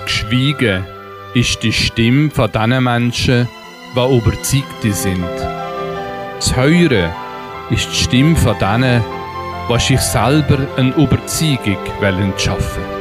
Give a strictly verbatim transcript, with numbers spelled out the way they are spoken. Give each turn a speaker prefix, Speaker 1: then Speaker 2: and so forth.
Speaker 1: Schweigen ist die Stimme von den Menschen, die Überzeugte sind. Das Hören ist die Stimme von denen, die sich selber eine Überzeugung schaffen wollen.